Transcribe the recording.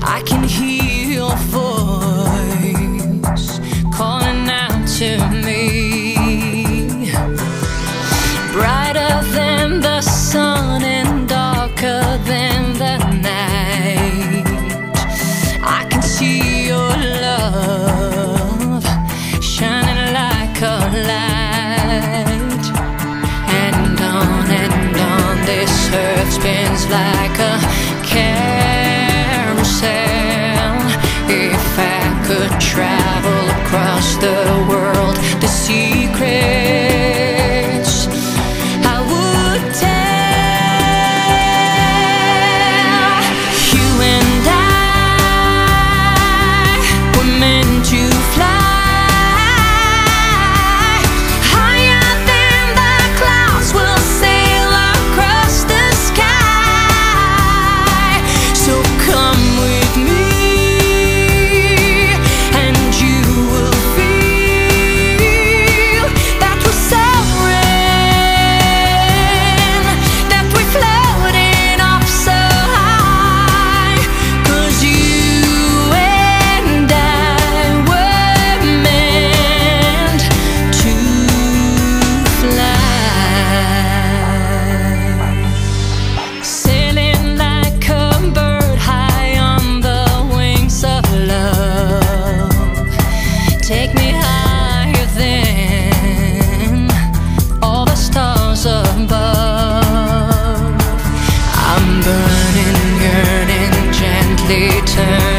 I can hear your voice calling out to me, brighter than the sun and darker than the night. I can see your love shining like a light, and on this earth spins like a carousel. If I could travel across the world, the secrets I would tell. You and I were meant to fly higher than the clouds. We'll sail across the sky. So come with me, and you will feel that we're soaring, that we're floating up so high. 'Cause you and I were meant to fly, sailing like a bird high on the wings of love. Take me higher than all the stars above. I'm burning, yearning, gently turning.